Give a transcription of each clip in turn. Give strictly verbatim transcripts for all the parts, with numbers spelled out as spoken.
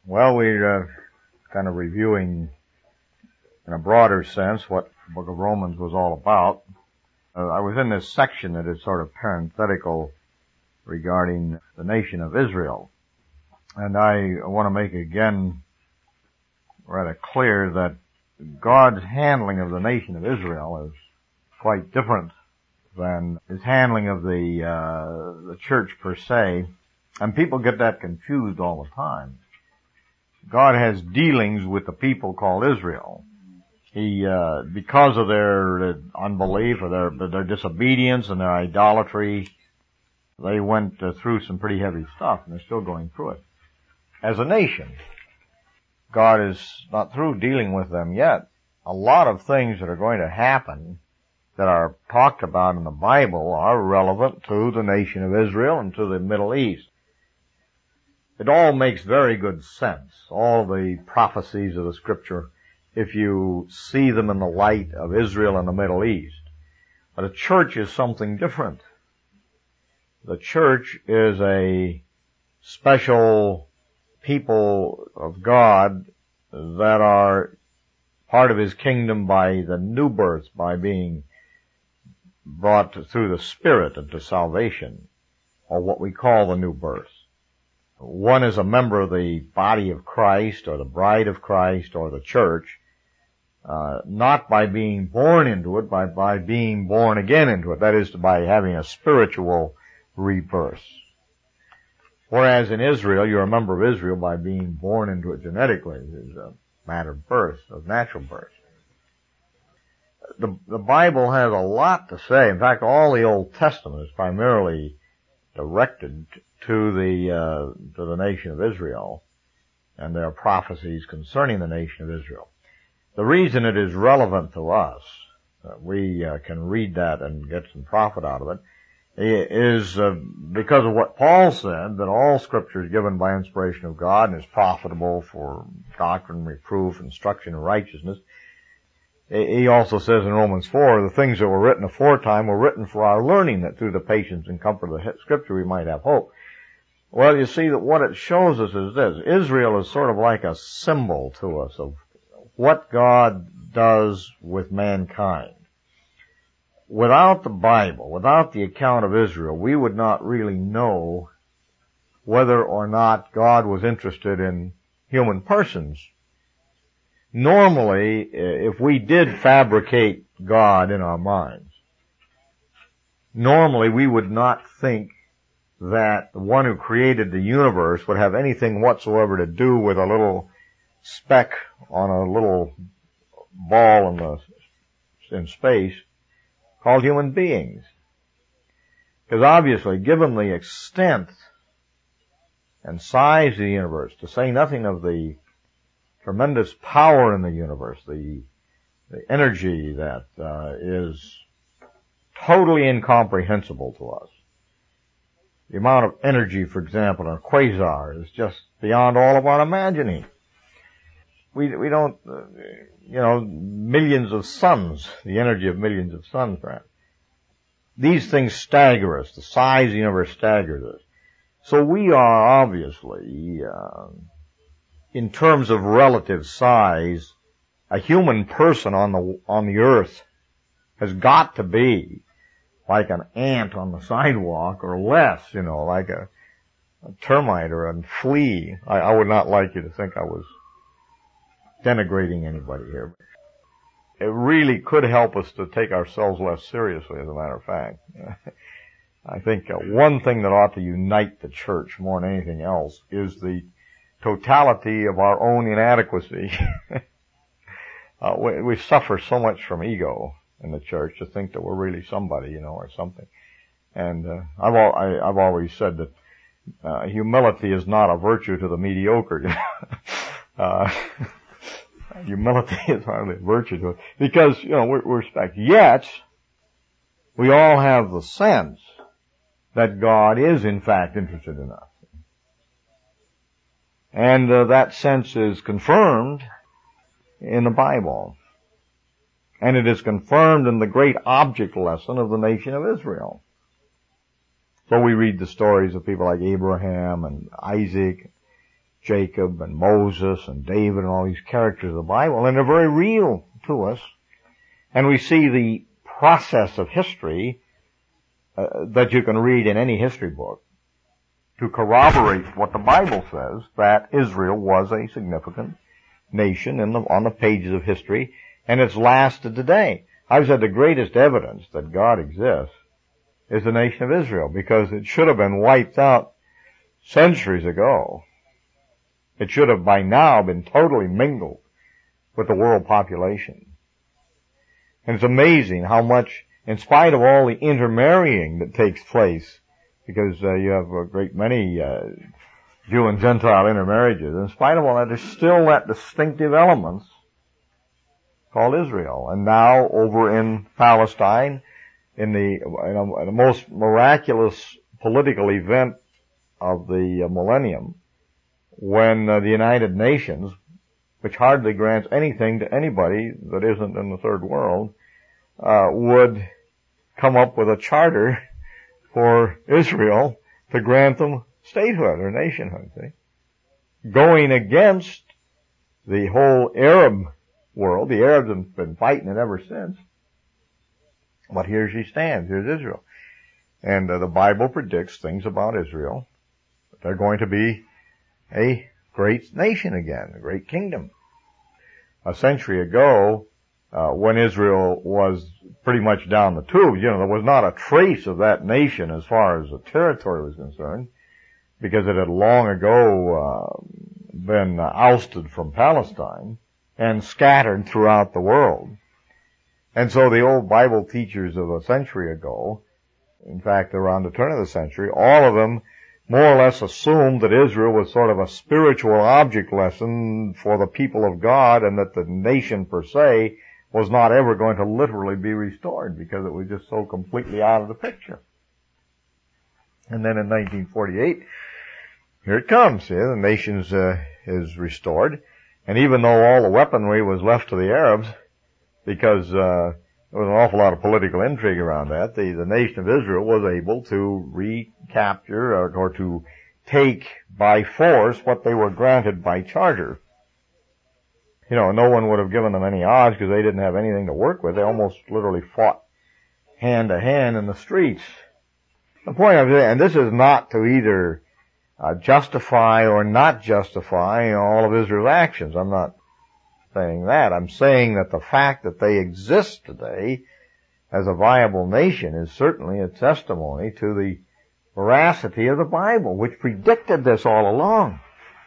Well, we're uh, kind of reviewing in a broader sense what the book of Romans was all about. Uh, I was in this section that is sort of parenthetical regarding the nation of Israel. And I want to make again rather clear that God's handling of the nation of Israel is quite different than his handling of the uh, the church per se. And people get that confused all the time. God has dealings with the people called Israel. He, uh, because of their unbelief or their, their disobedience and their idolatry, they went uh, through some pretty heavy stuff, and they're still going through it. As a nation, God is not through dealing with them yet. A lot of things that are going to happen that are talked about in the Bible are relevant to the nation of Israel and to the Middle East. It all makes very good sense, all the prophecies of the Scripture, if you see them in the light of Israel and the Middle East. But a church is something different. The church is a special people of God that are part of his kingdom by the new birth, by being brought through the Spirit into salvation, or what we call the new birth. One is a member of the body of Christ, or the bride of Christ, or the church, uh, not by being born into it, but by being born again into it. That is, by having a spiritual rebirth. Whereas in Israel, you're a member of Israel by being born into it genetically. It's a matter of birth, of natural birth. The, the Bible has a lot to say. In fact, all the Old Testament is primarily directed to the, uh, to the nation of Israel, and there are prophecies concerning the nation of Israel. The reason it is relevant to us, uh, we uh, can read that and get some profit out of it, is uh, because of what Paul said, that all Scripture is given by inspiration of God and is profitable for doctrine, reproof, instruction in righteousness. He also says in Romans four, the things that were written aforetime were written for our learning, that through the patience and comfort of the Scripture we might have hope. Well, you see that what it shows us is this. Israel is sort of like a symbol to us of what God does with mankind. Without the Bible, without the account of Israel, we would not really know whether or not God was interested in human persons. Normally, if we did fabricate God in our minds, normally we would not think that the one who created the universe would have anything whatsoever to do with a little speck on a little ball in the, in space called human beings. Because obviously, given the extent and size of the universe, to say nothing of the tremendous power in the universe, the, the energy that uh, is totally incomprehensible to us. The amount of energy, for example, in a quasar is just beyond all of our imagining. We, we don't, uh, you know, millions of suns, the energy of millions of suns, perhaps. These things stagger us. The size of the universe staggers us. So we are obviously, uh, in terms of relative size, a human person on the, on the earth has got to be like an ant on the sidewalk or less, you know, like a, a termite or a flea. I, I would not like you to think I was denigrating anybody here. It really could help us to take ourselves less seriously, as a matter of fact. I think uh, one thing that ought to unite the church more than anything else is the totality of our own inadequacy. uh, we, we suffer so much from ego in the church to think that we're really somebody, you know, or something. And uh, I've, al- I, I've always said that uh, humility is not a virtue to the mediocre. uh, humility is hardly a virtue to it. Because, you know, we're, we're respect. Yet, we all have the sense that God is in fact interested in us. And uh, that sense is confirmed in the Bible. And it is confirmed in the great object lesson of the nation of Israel. So we read the stories of people like Abraham and Isaac, Jacob and Moses and David and all these characters of the Bible, and they're very real to us. And we see the process of history uh, that you can read in any history book to corroborate what the Bible says, that Israel was a significant nation in the, on the pages of history, and it's lasted today. I've said the greatest evidence that God exists is the nation of Israel, because it should have been wiped out centuries ago. It should have by now been totally mingled with the world population. And it's amazing how much, in spite of all the intermarrying that takes place, because uh, you have a great many uh, Jew and Gentile intermarriages, in spite of all that, there's still that distinctive elements called Israel. And now over in Palestine, in the, in a, in the most miraculous political event of the uh, millennium, when uh, the United Nations, which hardly grants anything to anybody that isn't in the third world, uh, would come up with a charter for Israel to grant them statehood or nationhood, see? Going against the whole Arab world. The Arabs have been fighting it ever since. But here she stands. Here's Israel. And uh, the Bible predicts things about Israel. They're going to be a great nation again, a great kingdom. A century ago, uh, when Israel was pretty much down the tubes, you know, there was not a trace of that nation as far as the territory was concerned, because it had long ago uh, been ousted from Palestine and scattered throughout the world. And so the old Bible teachers of a century ago, in fact around the turn of the century, all of them more or less assumed that Israel was sort of a spiritual object lesson for the people of God, and that the nation per se was not ever going to literally be restored because it was just so completely out of the picture. And then in nineteen forty-eight, here it comes. See, the nation uh, is restored. And even though all the weaponry was left to the Arabs, because uh, there was an awful lot of political intrigue around that, the, the nation of Israel was able to recapture or, or to take by force what they were granted by charter. You know, no one would have given them any odds because they didn't have anything to work with. They almost literally fought hand to hand in the streets. The point of it, and this is not to either uh, justify or not justify all of Israel's actions. I'm not saying that. I'm saying that the fact that they exist today as a viable nation is certainly a testimony to the veracity of the Bible, which predicted this all along.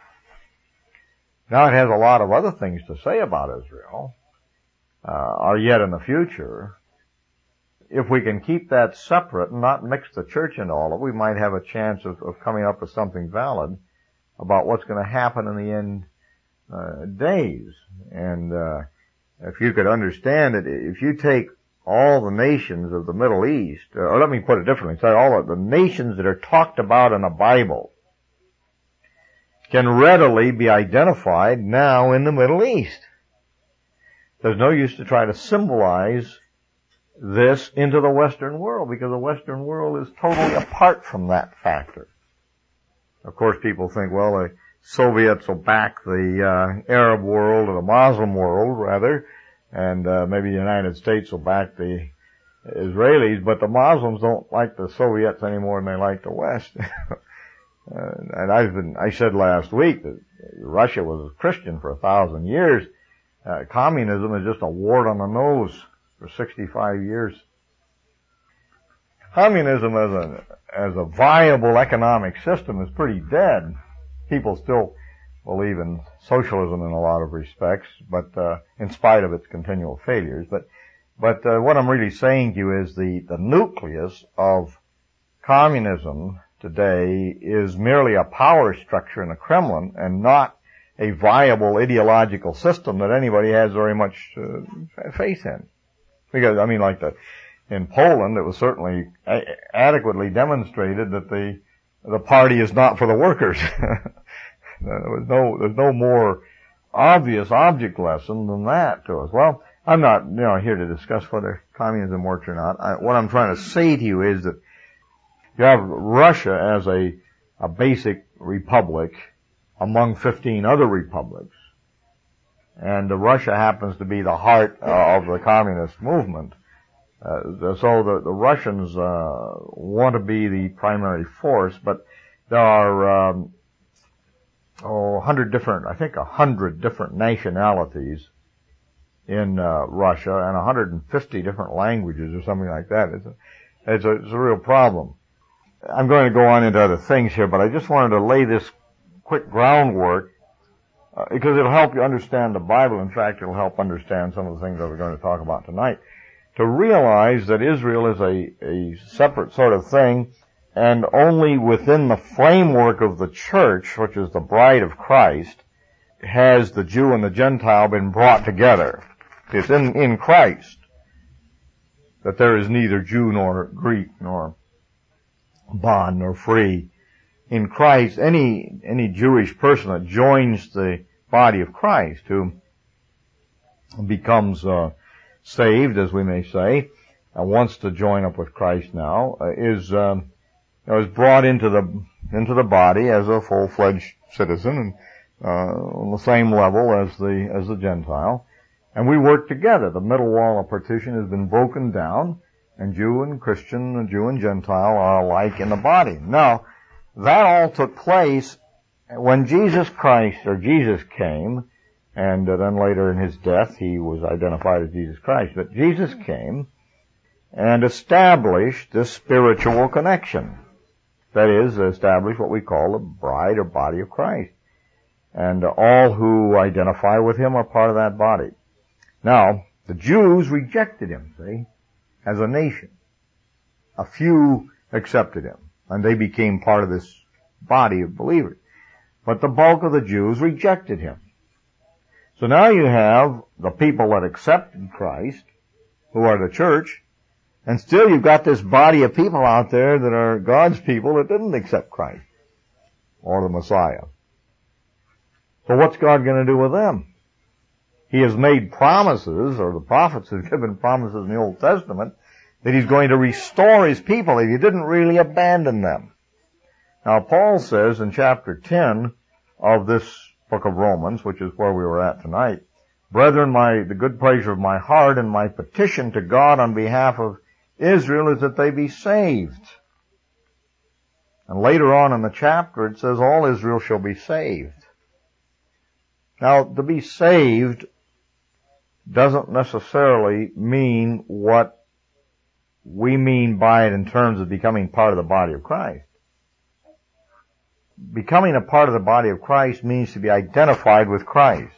Now it has a lot of other things to say about Israel, uh, or yet in the future. If we can keep that separate and not mix the church into all of it, we might have a chance of, of coming up with something valid about what's going to happen in the end uh, days. And uh, if you could understand it, if you take all the nations of the Middle East, or let me put it differently, say all of the nations that are talked about in the Bible can readily be identified now in the Middle East. There's no use to try to symbolize this into the Western world, because the Western world is totally apart from that factor. Of course, people think, well, the Soviets will back the uh, Arab world, or the Muslim world, rather, and uh, maybe the United States will back the Israelis, but the Muslims don't like the Soviets any more than they like the West. uh, and I've been, I said last week that Russia was a Christian for a thousand years. Uh, communism is just a wart on the nose for sixty-five years. Communism as a, as a viable economic system is pretty dead. People still believe in socialism in a lot of respects, but, uh, in spite of its continual failures. But, but, uh, what I'm really saying to you is the, the nucleus of communism today is merely a power structure in the Kremlin and not a viable ideological system that anybody has very much uh, faith in. Because, I mean, like the, in Poland, it was certainly a- adequately demonstrated that the, the party is not for the workers. There was no, there's no more obvious object lesson than that to us. Well, I'm not, you know, here to discuss whether communism works or not. I, what I'm trying to say to you is that you have Russia as a, a basic republic among fifteen other republics. And uh, Russia happens to be the heart uh, of the communist movement. Uh, so the, the Russians uh, want to be the primary force, but there are um, oh, a hundred different, I think a hundred different nationalities in uh, Russia and one hundred fifty different languages or something like that. It's a, it's a, it's a real problem. I'm going to go on into other things here, but I just wanted to lay this quick groundwork uh, because it'll help you understand the Bible. In fact, it'll help understand some of the things that we're going to talk about tonight. To realize that Israel is a, a separate sort of thing, and only within the framework of the church, which is the bride of Christ, has the Jew and the Gentile been brought together. It's in, in Christ that there is neither Jew nor Greek nor bond nor free. In Christ, any, any Jewish person that joins the body of Christ, who becomes, uh, saved, as we may say, uh, wants to join up with Christ now, uh, is, um, is brought into the, into the body as a full-fledged citizen and, uh, on the same level as the, as the Gentile. And we work together. The middle wall of partition has been broken down, and Jew and Christian, and Jew and Gentile are alike in the body. Now, that all took place when Jesus Christ, or Jesus came, and then later in his death he was identified as Jesus Christ. But Jesus came and established this spiritual connection. That is, established what we call the bride or body of Christ. And all who identify with him are part of that body. Now, the Jews rejected him, see, as a nation. A few accepted him, and they became part of this body of believers. But the bulk of the Jews rejected him. So now you have the people that accepted Christ, who are the church, and still you've got this body of people out there that are God's people that didn't accept Christ, or the Messiah. So what's God going to do with them? He has made promises, or the prophets have given promises in the Old Testament, that he's going to restore his people if he didn't really abandon them. Now Paul says in chapter ten of this book of Romans, which is where we were at tonight, brethren, my, the good pleasure of my heart and my petition to God on behalf of Israel is that they be saved. And later on in the chapter it says all Israel shall be saved. Now, to be saved doesn't necessarily mean what we mean by it in terms of becoming part of the body of Christ. Becoming a part of the body of Christ means to be identified with Christ.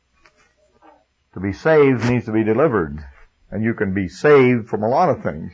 To be saved means to be delivered. And you can be saved from a lot of things.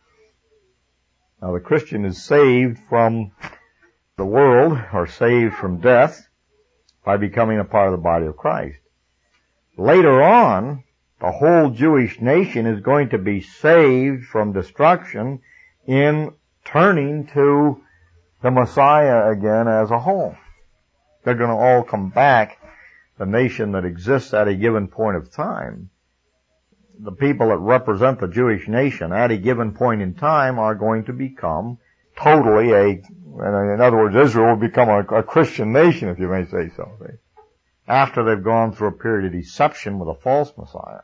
Now the Christian is saved from the world, or saved from death, by becoming a part of the body of Christ. Later on, the whole Jewish nation is going to be saved from destruction in turning to the Messiah again as a whole. They're going to all come back, the nation that exists at a given point of time. The people that represent the Jewish nation at a given point in time are going to become totally a, in other words, Israel will become a, a Christian nation, if you may say so, after they've gone through a period of deception with a false Messiah.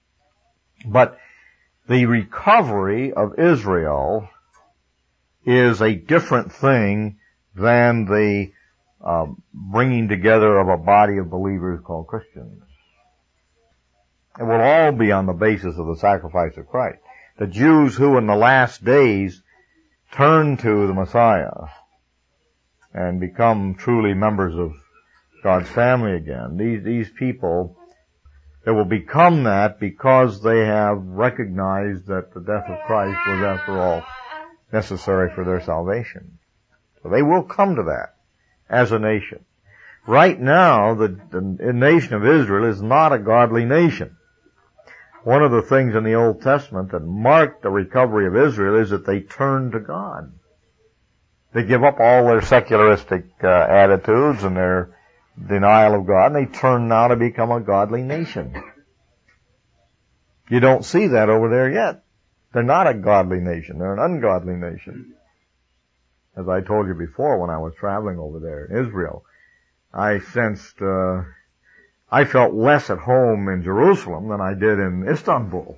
But the recovery of Israel is a different thing than the uh, bringing together of a body of believers called Christians. It will all be on the basis of the sacrifice of Christ. The Jews who in the last days turn to the Messiah and become truly members of God's family again, these, these people, they will become that because they have recognized that the death of Christ was after all necessary for their salvation. So they will come to that as a nation. Right now, the, the nation of Israel is not a godly nation. One of the things in the Old Testament that marked the recovery of Israel is that they turned to God. They give up all their secularistic uh, attitudes and their denial of God, and they turn now to become a godly nation. You don't see that over there yet. They're not a godly nation. They're an ungodly nation. As I told you before when I was traveling over there in Israel, I sensed, uh, I felt less at home in Jerusalem than I did in Istanbul.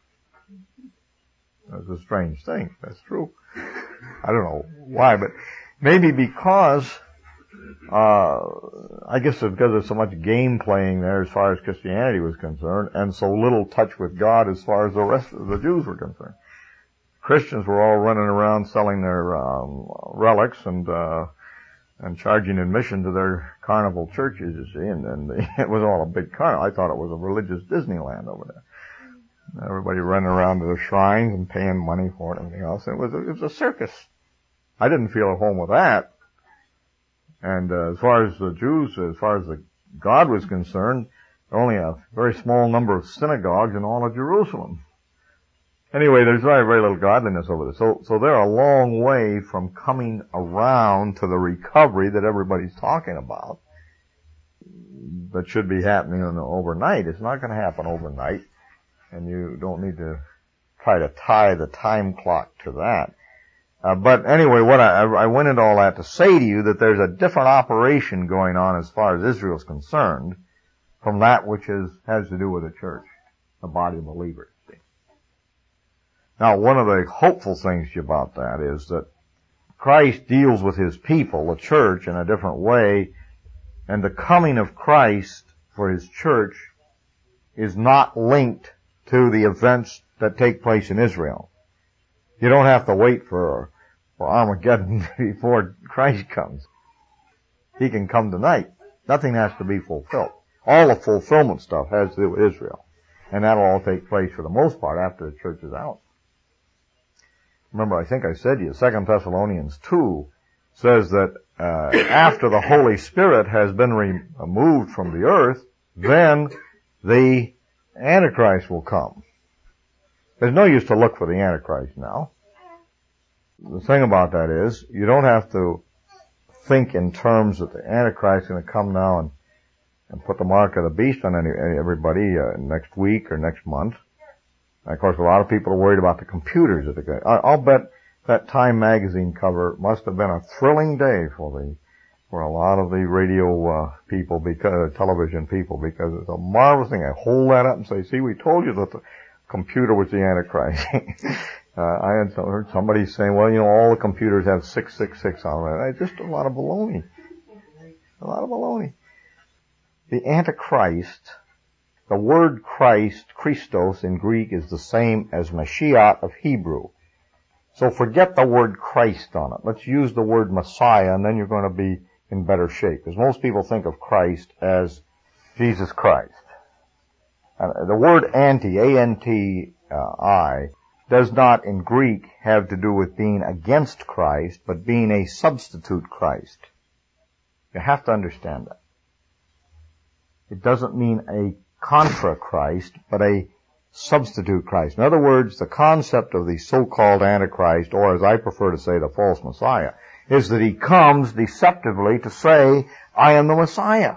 That's a strange thing. That's true. I don't know why, but maybe because, uh, I guess it's because there's so much game playing there as far as Christianity was concerned, and so little touch with God as far as the rest of the Jews were concerned. Christians were all running around selling their um, relics and uh and charging admission to their carnival churches, you see, and, and it was all a big carnival. I thought it was a religious Disneyland over there. Everybody running around to the shrines and paying money for it and everything else. It was a, it was a circus. I didn't feel at home with that. And uh, as far as the Jews, as far as the God was concerned, there were only a very small number of synagogues in all of Jerusalem. Anyway, there's very, very little godliness over there. So, so they're a long way from coming around to the recovery that everybody's talking about that should be happening overnight. It's not going to happen overnight, and you don't need to try to tie the time clock to that. Uh, but anyway, what I, I went into all that to say to you that there's a different operation going on as far as Israel's concerned from that which is, has to do with the church, the body of believers. Now, one of the hopeful things about that is that Christ deals with his people, the church, in a different way, and the coming of Christ for his church is not linked to the events that take place in Israel. You don't have to wait for, for Armageddon before Christ comes. He can come tonight. Nothing has to be fulfilled. All the fulfillment stuff has to do with Israel. And that'll all take place for the most part after the church is out. Remember, I think I said to you, Second Thessalonians two says that uh, after the Holy Spirit has been removed from the earth, then the Antichrist will come. There's no use to look for the Antichrist now. The thing about that is, you don't have to think in terms that the Antichrist is going to come now and, and put the mark of the beast on any, everybody uh, next week or next month. And of course, a lot of people are worried about the computers that are going. I'll bet that Time magazine cover must have been a thrilling day for the for a lot of the radio uh, people, because television people, because it's a marvelous thing. I hold that up and say, "See, we told you that the computer was the Antichrist." uh, I had heard somebody saying, "Well, you know, all the computers have six six six on it." Just a lot of baloney. A lot of baloney. The Antichrist. The word Christ, Christos in Greek, is the same as Mashiach of Hebrew. So forget the word Christ on it. Let's use the word Messiah, and then you're going to be in better shape. Because most people think of Christ as Jesus Christ. Uh, the word anti, A N T I, does not in Greek have to do with being against Christ, but being a substitute Christ. You have to understand that. It doesn't mean a contra Christ, but a substitute Christ. In other words, the concept of the so-called Antichrist, or as I prefer to say, the false Messiah, is that he comes deceptively to say, I am the Messiah.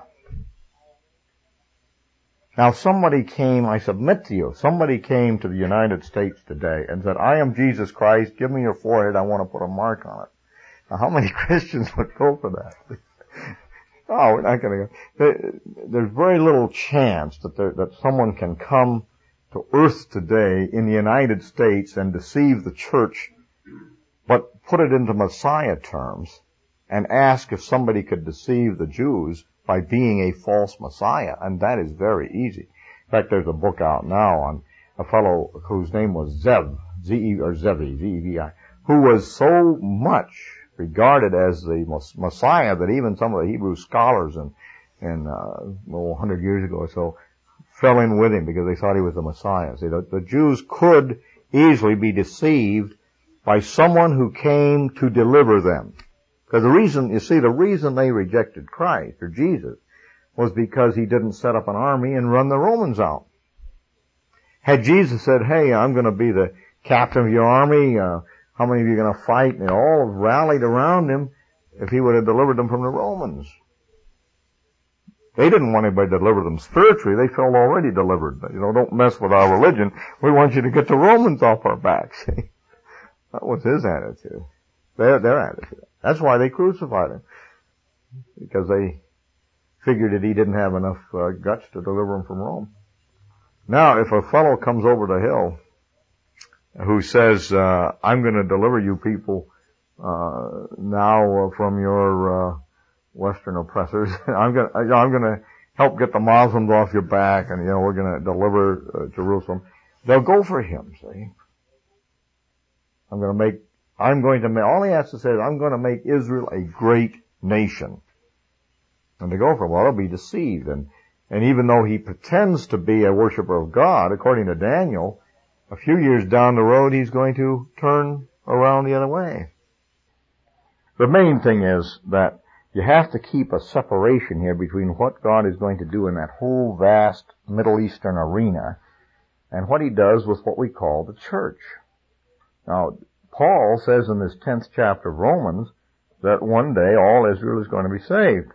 Now somebody came, I submit to you, somebody came to the United States today and said, I am Jesus Christ, give me your forehead, I want to put a mark on it. Now how many Christians would go for that? Oh, we're not going to go. There's very little chance that there, that someone can come to earth today in the United States and deceive the church, but put it into Messiah terms and ask if somebody could deceive the Jews by being a false Messiah, and that is very easy. In fact, there's a book out now on a fellow whose name was Zev, Z E or Zevi, Z E V I, who was so much regarded as the Messiah that even some of the Hebrew scholars in, in uh, well, one hundred years ago or so fell in with him because they thought he was the Messiah. See, the, the Jews could easily be deceived by someone who came to deliver them. Because the reason, you see, the reason they rejected Christ, or Jesus, was because he didn't set up an army and run the Romans out. Had Jesus said, hey, I'm going to be the captain of your army, uh, how many of you are going to fight? And they all rallied around him if he would have delivered them from the Romans. They didn't want anybody to deliver them spiritually. They felt already delivered. You know, don't mess with our religion. We want you to get the Romans off our backs. That was his attitude. Their, their attitude. That's why they crucified him. Because they, figured that he didn't have enough uh, guts to deliver him from Rome. Now, if a fellow comes over the hill who says, uh, I'm going to deliver you people uh, now uh, from your uh, Western oppressors, I'm going to, I'm going to help get the Muslims off your back, and, you know, we're going to deliver uh, Jerusalem. They'll go for him, see. I'm going to make, I'm going to make, all he has to say is, I'm going to make Israel a great nation. And they go for him. Well, they'll be deceived. And, and even though he pretends to be a worshiper of God, according to Daniel, a few years down the road, he's going to turn around the other way. The main thing is that you have to keep a separation here between what God is going to do in that whole vast Middle Eastern arena and what he does with what we call the church. Now, Paul says in this tenth chapter of Romans that one day all Israel is going to be saved.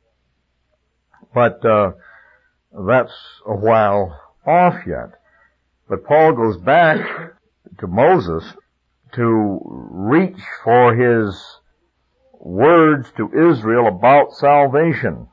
But uh that's a while off yet. But Paul goes back to Moses to reach for his words to Israel about salvation.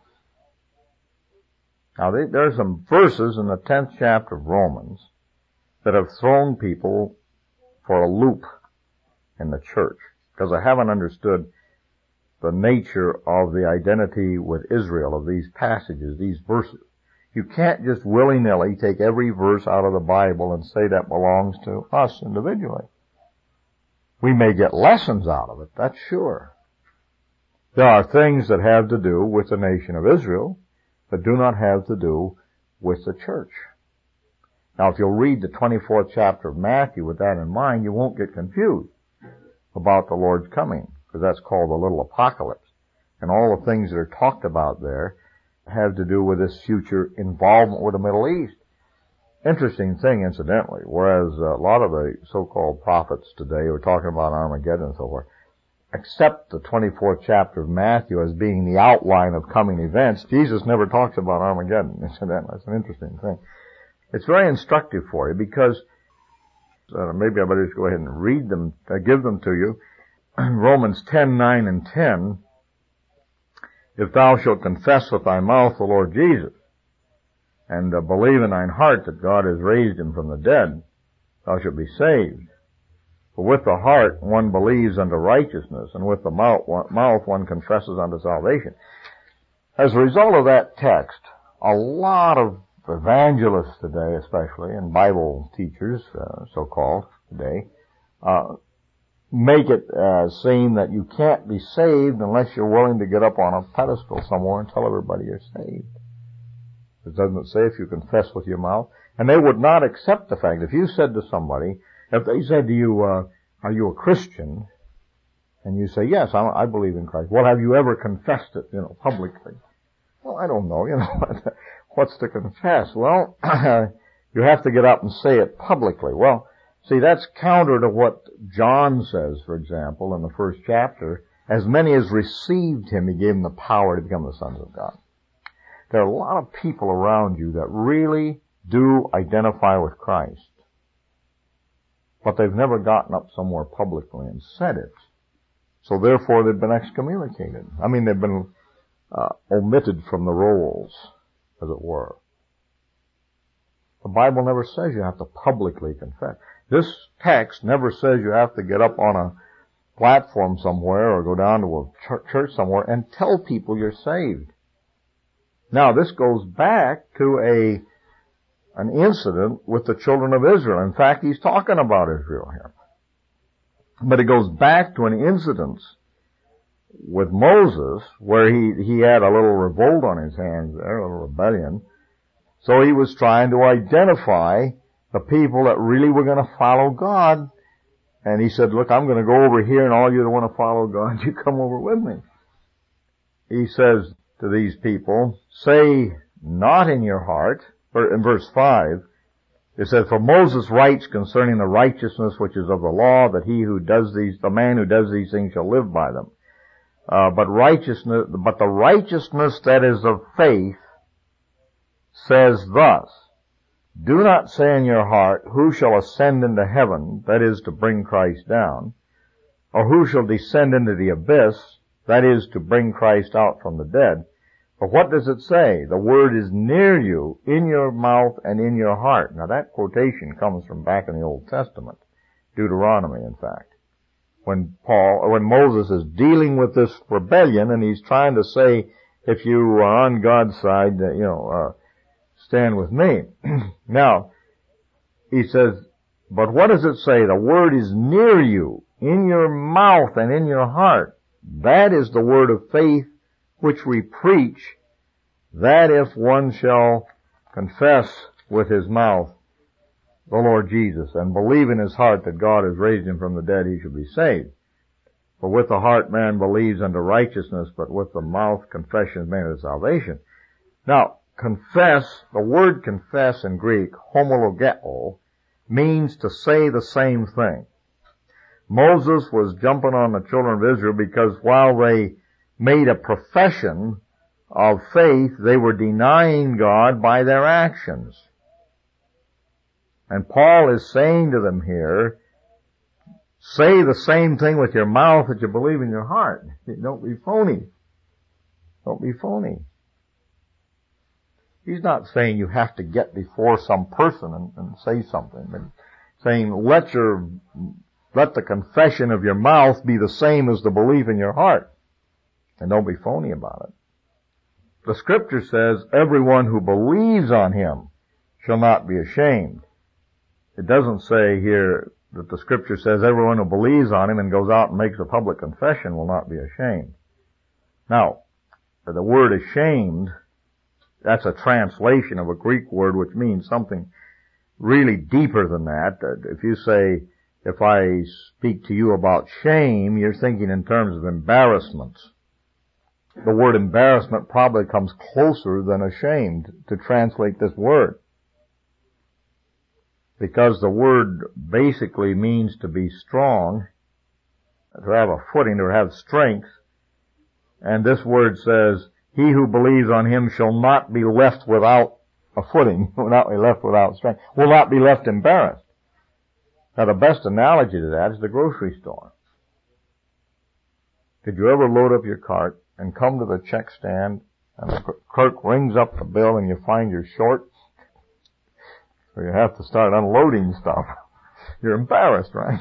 Now, they, there are some verses in the tenth chapter of Romans that have thrown people for a loop in the church, because I haven't understood the nature of the identity with Israel of these passages, these verses. You can't just willy-nilly take every verse out of the Bible and say that belongs to us individually. We may get lessons out of it, that's sure. There are things that have to do with the nation of Israel that do not have to do with the church. Now, if you'll read the twenty-fourth chapter of Matthew with that in mind, you won't get confused about the Lord's coming, because that's called the little apocalypse. And all the things that are talked about there have to do with this future involvement with the Middle East. Interesting thing, incidentally, whereas a lot of the so-called prophets today are talking about Armageddon and so forth, accept the twenty-fourth chapter of Matthew as being the outline of coming events, Jesus never talks about Armageddon, incidentally. That's an interesting thing. It's very instructive for you because, uh, maybe I better just go ahead and read them, uh, give them to you. Romans ten, nine and ten, if thou shalt confess with thy mouth the Lord Jesus, and uh, believe in thine heart that God has raised him from the dead, thou shalt be saved. For with the heart one believes unto righteousness, and with the mouth one, mouth one confesses unto salvation. As a result of that text, a lot of evangelists today, especially, and Bible teachers, uh, so-called today, uh, make it uh, seem that you can't be saved unless you're willing to get up on a pedestal somewhere and tell everybody you're saved. It doesn't say if you confess with your mouth. And they would not accept the fact, if you said to somebody, if they said to you, uh, are you a Christian? And you say, yes, I, I believe in Christ. Well, have you ever confessed it, you know, publicly? Well, I don't know, you know, what's to confess? Well, you have to get up and say it publicly. Well, see, that's counter to what John says, for example, in the first chapter. As many as received him, he gave them the power to become the sons of God. There are a lot of people around you that really do identify with Christ, but they've never gotten up somewhere publicly and said it. So therefore they've been excommunicated. I mean, they've been uh, omitted from the rolls, as it were. The Bible never says you have to publicly confess. This text never says you have to get up on a platform somewhere or go down to a church somewhere and tell people you're saved. Now, this goes back to a an incident with the children of Israel. In fact, he's talking about Israel here. But it goes back to an incident with Moses where he, he had a little revolt on his hands there, a little rebellion. So he was trying to identify the people that really were going to follow God. And he said, look, I'm going to go over here, and all you that want to follow God, you come over with me. He says to these people, say not in your heart, or in verse five, it says, for Moses writes concerning the righteousness which is of the law, that he who does these, the man who does these things shall live by them. Uh, but righteousness, but the righteousness that is of faith says thus, do not say in your heart, who shall ascend into heaven, that is to bring Christ down, or who shall descend into the abyss, that is to bring Christ out from the dead. But what does it say? The word is near you, in your mouth and in your heart. Now that quotation comes from back in the Old Testament. Deuteronomy, in fact. When Paul, or when Moses is dealing with this rebellion and he's trying to say, if you are on God's side, uh, you know, uh, stand with me. Now, he says, but what does it say? The word is near you, in your mouth and in your heart. That is the word of faith which we preach, that if one shall confess with his mouth the Lord Jesus and believe in his heart that God has raised him from the dead, he shall be saved. For with the heart man believes unto righteousness, but with the mouth confession is made unto salvation. Now, confess, the word confess in Greek, homologeo, means to say the same thing. Moses was jumping on the children of Israel because while they made a profession of faith, they were denying God by their actions. And Paul is saying to them here, say the same thing with your mouth that you believe in your heart. Don't be phony. Don't be phony. He's not saying you have to get before some person and, and say something, but saying let your, let the confession of your mouth be the same as the belief in your heart. And don't be phony about it. The scripture says, everyone who believes on him shall not be ashamed. It doesn't say here that the scripture says everyone who believes on him and goes out and makes a public confession will not be ashamed. Now, the word ashamed, that's a translation of a Greek word which means something really deeper than that. If you say, if I speak to you about shame, you're thinking in terms of embarrassments. The word embarrassment probably comes closer than ashamed to translate this word. Because the word basically means to be strong, to have a footing, to have strength. And this word says, he who believes on him shall not be left without a footing, will not be left without strength, will not be left embarrassed. Now the best analogy to that is the grocery store. Did you ever load up your cart and come to the check stand and the clerk rings up the bill and you find you're short? Or you have to start unloading stuff. You're embarrassed, right?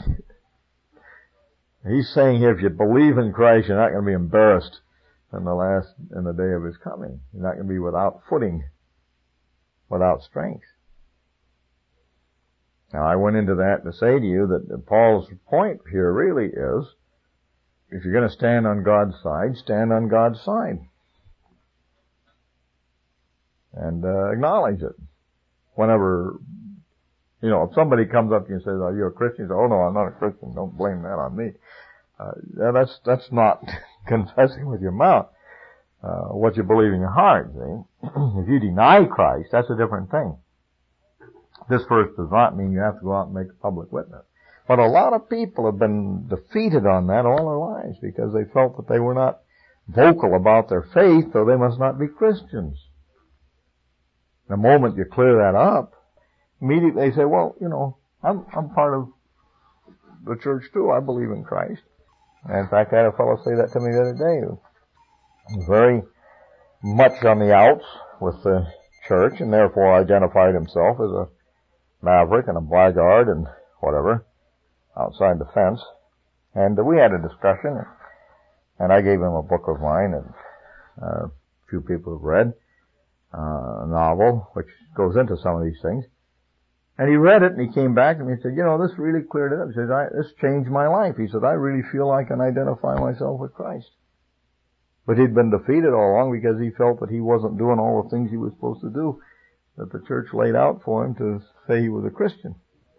He's saying here, if you believe in Christ, you're not going to be embarrassed in the last, in the day of his coming. You're not going to be without footing, without strength. Now, I went into that to say to you that Paul's point here really is, if you're going to stand on God's side, stand on God's side. And uh, acknowledge it. Whenever, you know, if somebody comes up to you and says, are you a Christian? You say, oh no, I'm not a Christian. Don't blame that on me. Uh, that's, that's not confessing with your mouth, uh, what you believe in your heart, see? If you deny Christ, that's a different thing. This verse does not mean you have to go out and make a public witness. But a lot of people have been defeated on that all their lives because they felt that they were not vocal about their faith, so they must not be Christians. The moment you clear that up, immediately they say, well, you know, I'm, I'm part of the church too. I believe in Christ. And in fact, I had a fellow say that to me the other day who was very much on the outs with the church and therefore identified himself as a maverick and a blackguard and whatever outside the fence. And we had a discussion and I gave him a book of mine and uh, a few people have read. Uh, a novel, which goes into some of these things. And he read it and he came back and he said, you know, this really cleared it up. He said, I, this changed my life. He said, I really feel I can identify myself with Christ. But he'd been defeated all along because he felt that he wasn't doing all the things he was supposed to do, that the church laid out for him to say he was a Christian.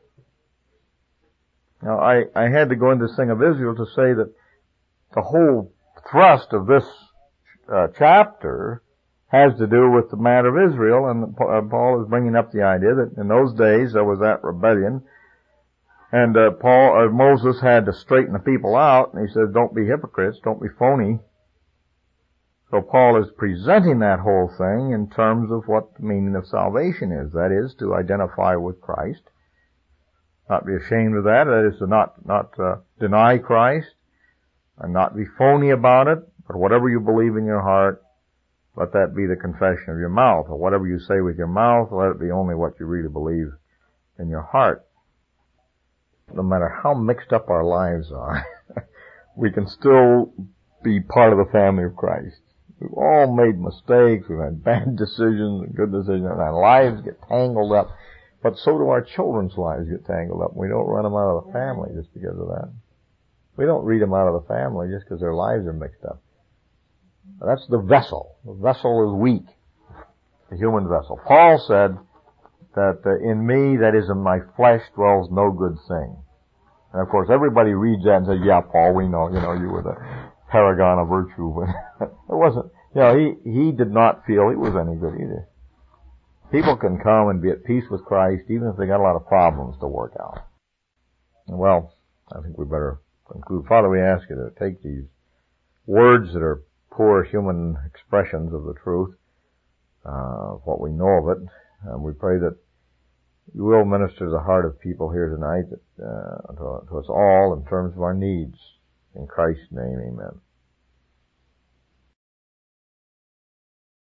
Now, I, I had to go into this thing of Israel to say that the whole thrust of this uh, chapter has to do with the matter of Israel, and Paul is bringing up the idea that in those days there was that rebellion, and uh, Paul, uh, Moses had to straighten the people out, and he says, don't be hypocrites, don't be phony. So Paul is presenting that whole thing in terms of what the meaning of salvation is. That is, to identify with Christ, not be ashamed of that, that is to not, not uh, deny Christ, and not be phony about it, but whatever you believe in your heart, let that be the confession of your mouth. Or whatever you say with your mouth, let it be only what you really believe in your heart. No matter how mixed up our lives are, we can still be part of the family of Christ. We've all made mistakes, we've had bad decisions and good decisions, and our lives get tangled up. But so do our children's lives get tangled up. We don't run them out of the family just because of that. We don't read them out of the family just because their lives are mixed up. That's the vessel. The vessel is weak. The human vessel. Paul said that uh, in me, that is in my flesh, dwells no good thing. And of course, everybody reads that and says, yeah, Paul, we know, you know, you were the paragon of virtue. But it wasn't, you know, he, he did not feel he was any good either. People can come and be at peace with Christ even if they got a lot of problems to work out. Well, I think we better conclude. Father, we ask you to take these words that are poor human expressions of the truth, uh, what we know of it, and we pray that you will minister to the heart of people here tonight, uh, to, to us all in terms of our needs. In Christ's name, amen.